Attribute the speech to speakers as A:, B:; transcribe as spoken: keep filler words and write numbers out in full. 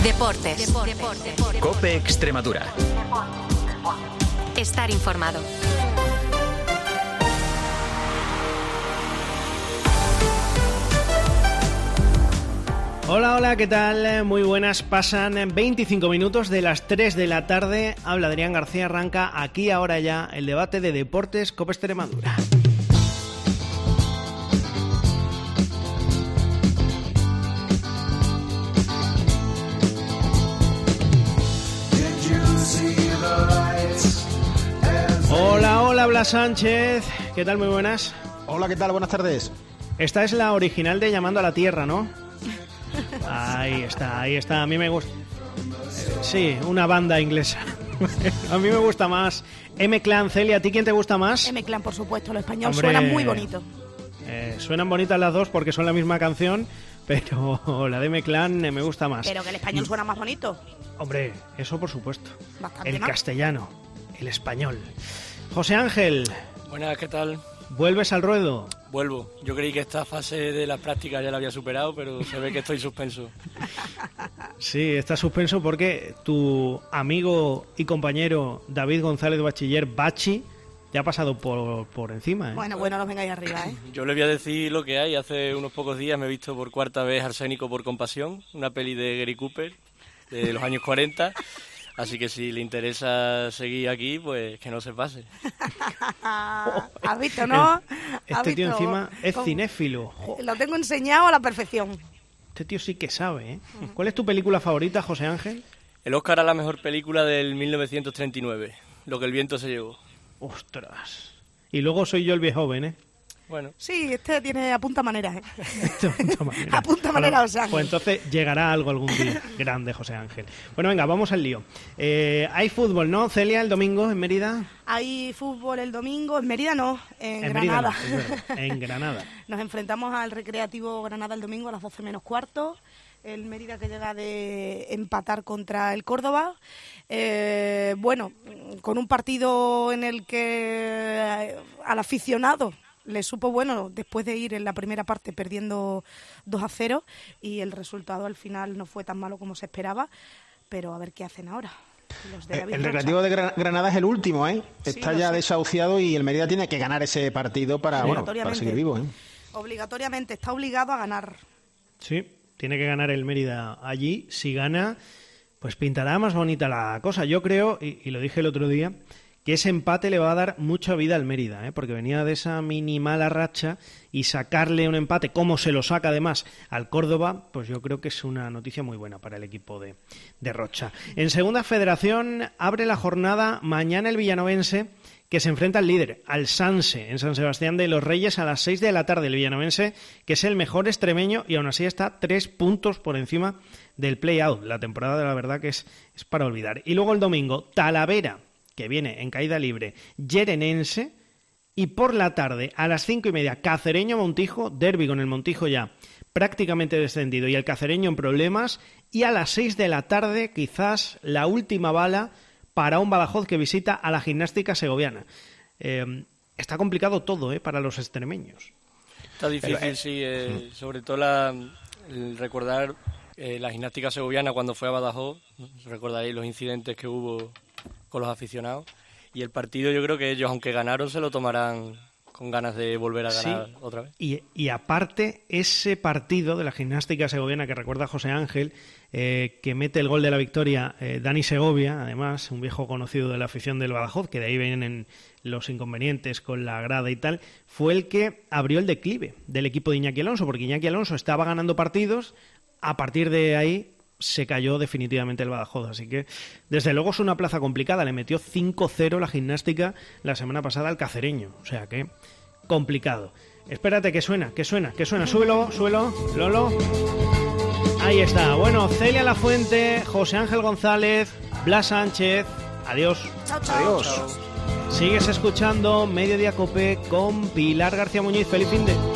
A: Deportes. Deportes.
B: COPE Extremadura.
A: Estar informado.
C: Hola, hola, ¿qué tal? Muy buenas, pasan veinticinco minutos de las tres de la tarde. Habla Adrián García, arranca aquí ahora ya el debate de Deportes COPE Extremadura. Hola, hola, Blas Sánchez. ¿Qué tal? Muy buenas.
D: Hola, ¿qué tal? Buenas tardes.
C: Esta es la original de Llamando a la Tierra, ¿no? Ahí está, ahí está. A mí me gusta. Sí, una banda inglesa. A mí me gusta más M-Clan. Celia, ¿a ti quién te gusta más?
E: M-Clan, por supuesto. Lo español
C: Hombre,
E: suena muy bonito.
C: Eh, suenan bonitas las dos porque son la misma canción, pero la de M-Clan me gusta más.
E: Pero que el español suena más bonito.
C: Hombre, eso por supuesto.
E: Bastante,
C: el
E: ¿no?
C: castellano, el español. José Ángel.
F: Buenas, ¿qué tal?
C: ¿Vuelves al ruedo?
F: Vuelvo. Yo creí que esta fase de las prácticas ya la había superado, pero se ve que estoy suspenso.
C: Sí, está suspenso porque tu amigo y compañero David González Bachiller, Bachi, te ha pasado por, por encima, ¿eh?
E: Bueno, bueno, no vengáis arriba, ¿eh?
F: Yo le voy a decir lo que hay. Hace unos pocos días me he visto por cuarta vez Arsénico por compasión, una peli de Gary Cooper de los años cuarenta. Así que si le interesa seguir aquí, pues que no se pase.
E: ¿Has visto, no?
C: Este
E: ¿Has
C: tío
E: visto?
C: encima es
E: ¿Cómo?
C: cinéfilo.
E: Lo tengo enseñado a la perfección.
C: Este tío sí que sabe, ¿eh? ¿Cuál es tu película favorita, José Ángel?
F: El Oscar a la mejor película del mil novecientos treinta y nueve, Lo que el viento se llevó.
C: Ostras. Y luego soy yo el viejo joven, ¿eh?
F: Bueno.
E: Sí, este tiene apunta maneras, ¿eh?
C: Este apunta manera.
E: Apunta manera, José Ángel.
C: Pues entonces llegará algo algún día. Grande, José Ángel. Bueno, venga, vamos al lío. Eh, hay fútbol, ¿no, Celia, el domingo en Mérida?
E: Hay fútbol el domingo, en Mérida no, en,
C: En
E: Granada.
C: Mérida no, es verdad, en Granada.
E: Nos enfrentamos al Recreativo Granada el domingo a las doce menos cuarto. El Mérida que llega de empatar contra el Córdoba. Eh, bueno, con un partido en el que al aficionado le supo bueno después de ir en la primera parte perdiendo dos a cero y el resultado al final no fue tan malo como se esperaba, pero a ver qué hacen ahora. Los de
D: Eh,
E: David
D: el
E: Rocha.
D: Recreativo de Gra- Granada es el último, ¿eh?
E: Sí,
D: Está
E: lo
D: ya
E: sé.
D: desahuciado y el Mérida tiene que ganar ese partido para, bueno, para
E: Obligatoriamente.
D: seguir vivo, ¿eh?
E: Obligatoriamente, está obligado a ganar.
C: Sí, tiene que ganar el Mérida allí. Si gana, pues pintará más bonita la cosa. Yo creo, y, y lo dije el otro día, que ese empate le va a dar mucha vida al Mérida, ¿eh? Porque venía de esa mini mala racha y sacarle un empate, como se lo saca además al Córdoba, pues yo creo que es una noticia muy buena para el equipo de, de Rocha. En Segunda Federación abre la jornada mañana el villanovense, que se enfrenta al líder, al Sanse, en San Sebastián de los Reyes a las seis de la tarde. El villanovense, que es el mejor extremeño y aún así está tres puntos por encima del play-out. La temporada, de la verdad, que es, es para olvidar. Y luego el domingo, Talavera, que viene en caída libre, Llerenense, y por la tarde, a las cinco y media, Cacereño-Montijo, derbi con el Montijo ya prácticamente descendido y el Cacereño en problemas, y a las seis de la tarde, quizás la última bala para un Badajoz que visita a la Gimnástica Segoviana. Eh, está complicado todo, ¿eh?, para los extremeños.
F: Está difícil,
C: Pero, eh,
F: sí. Eh, sobre todo la, el recordar eh, la Gimnástica Segoviana cuando fue a Badajoz. Recordaréis los incidentes que hubo con los aficionados. Y el partido, yo creo que ellos, aunque ganaron, se lo tomarán con ganas de volver a ganar
C: Sí,
F: otra vez.
C: Y, y aparte, ese partido de la Gimnástica Segoviana que recuerda a José Ángel, eh, que mete el gol de la victoria, eh, Dani Segovia, además, un viejo conocido de la afición del Badajoz, que de ahí vienen los inconvenientes con la grada y tal, fue el que abrió el declive del equipo de Iñaki Alonso, porque Iñaki Alonso estaba ganando partidos, a partir de ahí se cayó definitivamente el Badajoz, así que desde luego es una plaza complicada. Le metió cinco cero la Gimnástica la semana pasada al Cacereño, o sea que complicado. Espérate, que suena, que suena, que suena, súbelo, súbelo, Lolo. Ahí está. Bueno, Celia Lafuente, José Ángel González, Blas Sánchez, adiós.
E: Chao, chao.
D: Adiós.
C: Sigues escuchando Mediodía Cope con Pilar García Muñiz. Feliz fin de...